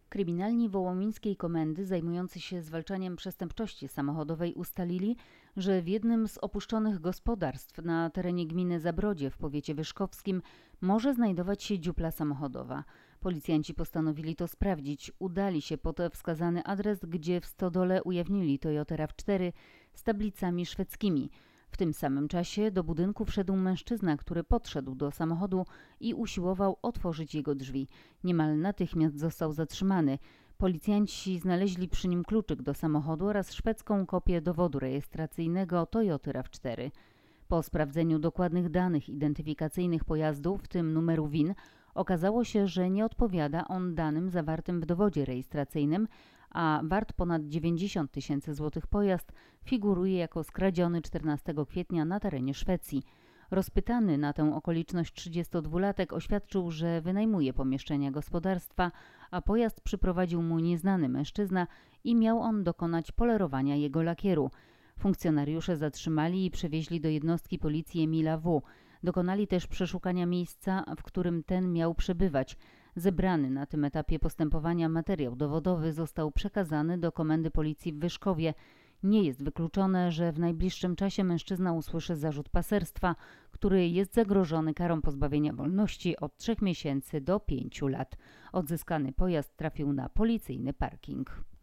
Kryminalni wołomińskiej komendy zajmujący się zwalczaniem przestępczości samochodowej ustalili, że w jednym z opuszczonych gospodarstw na terenie gminy Zabrodzie w powiecie wyszkowskim może znajdować się dziupla samochodowa. Policjanci postanowili to sprawdzić. Udali się pod wskazany adres, gdzie w stodole ujawnili Toyotę RAV4 z tablicami szwedzkimi. W tym samym czasie do budynku wszedł mężczyzna, który podszedł do samochodu i usiłował otworzyć jego drzwi. Niemal natychmiast został zatrzymany. Policjanci znaleźli przy nim kluczyk do samochodu oraz szwedzką kopię dowodu rejestracyjnego Toyoty RAV4. Po sprawdzeniu dokładnych danych identyfikacyjnych pojazdu, w tym numeru VIN, okazało się, że nie odpowiada on danym zawartym w dowodzie rejestracyjnym, a wart ponad 90 000 złotych pojazd figuruje jako skradziony 14 kwietnia na terenie Szwecji. Rozpytany na tę okoliczność 32-latek oświadczył, że wynajmuje pomieszczenia gospodarstwa, a pojazd przyprowadził mu nieznany mężczyzna i miał on dokonać polerowania jego lakieru. Funkcjonariusze zatrzymali i przewieźli do jednostki policji Emila W. Dokonali też przeszukania miejsca, w którym ten miał przebywać. Zebrany na tym etapie postępowania materiał dowodowy został przekazany do Komendy Policji w Wyszkowie. Nie jest wykluczone, że w najbliższym czasie mężczyzna usłyszy zarzut paserstwa, który jest zagrożony karą pozbawienia wolności od 3 miesięcy do 5 lat. Odzyskany pojazd trafił na policyjny parking.